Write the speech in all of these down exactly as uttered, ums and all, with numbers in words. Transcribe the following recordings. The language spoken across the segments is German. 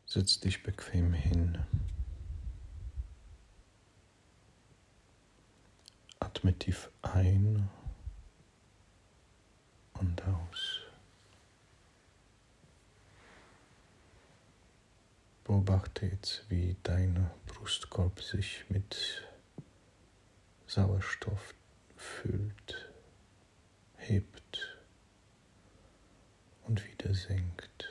Setz dich bequem hin. Atme tief ein und aus. Beobachte jetzt, wie dein Brustkorb sich mit Sauerstoff füllt, hebt und wieder senkt.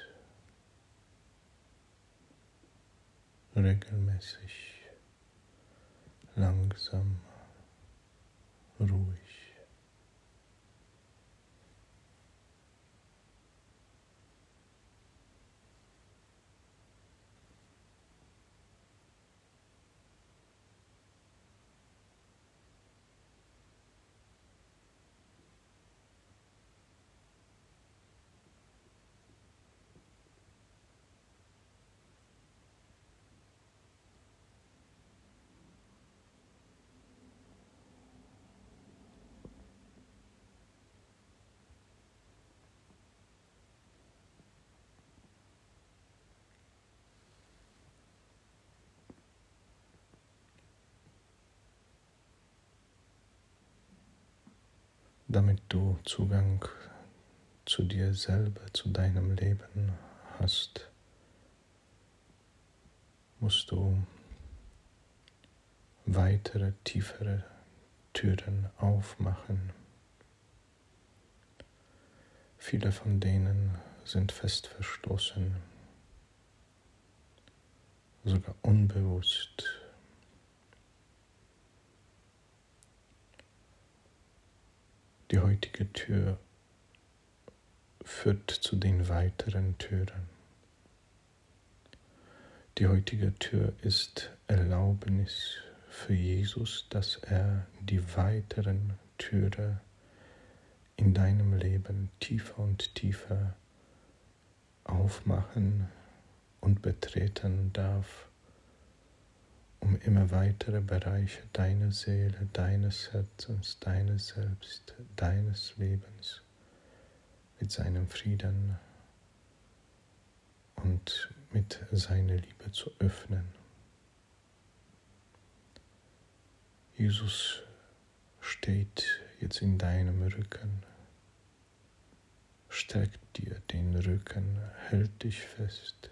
Regelmäßig, langsam, ruhig. Damit du Zugang zu dir selber, zu deinem Leben hast, musst du weitere, tiefere Türen aufmachen. Viele von denen sind fest verschlossen, sogar unbewusst. Die heutige Tür führt zu den weiteren Türen. Die heutige Tür ist Erlaubnis für Jesus, dass er die weiteren Türen in deinem Leben tiefer und tiefer aufmachen und betreten darf, um immer weitere Bereiche deiner Seele, deines Herzens, deines Selbst, deines Lebens mit seinem Frieden und mit seiner Liebe zu öffnen. Jesus steht jetzt in deinem Rücken, streckt dir den Rücken, hält dich fest,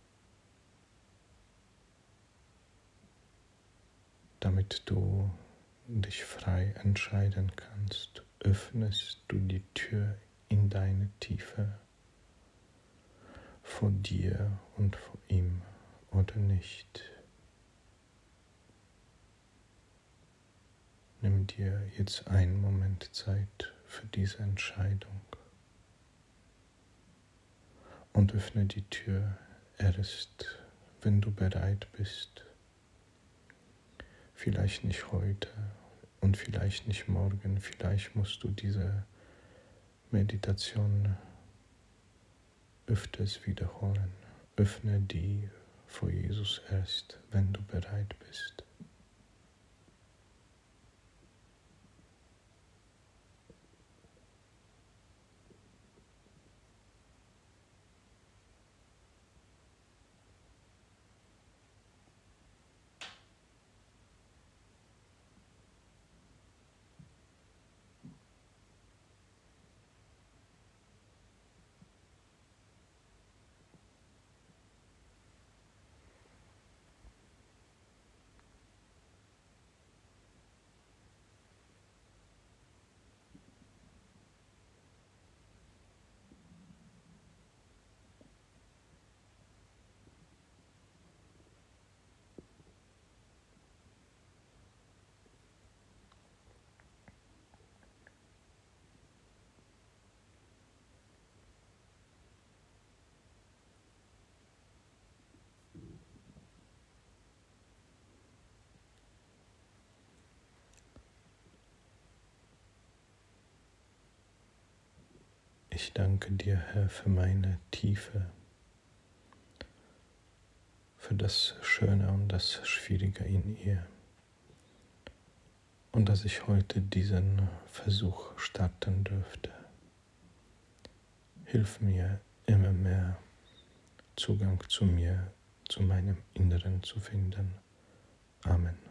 damit du dich frei entscheiden kannst, öffnest du die Tür in deine Tiefe, vor dir und vor ihm oder nicht. Nimm dir jetzt einen Moment Zeit für diese Entscheidung und öffne die Tür erst, wenn du bereit bist. Vielleicht nicht heute und vielleicht nicht morgen, vielleicht musst du diese Meditation öfters wiederholen. Öffne die vor Jesus erst, wenn du bereit bist. Ich danke dir, Herr, für meine Tiefe, für das Schöne und das Schwierige in ihr und dass ich heute diesen Versuch starten dürfte. Hilf mir, immer mehr Zugang zu mir zu meinem Inneren zu finden. Amen.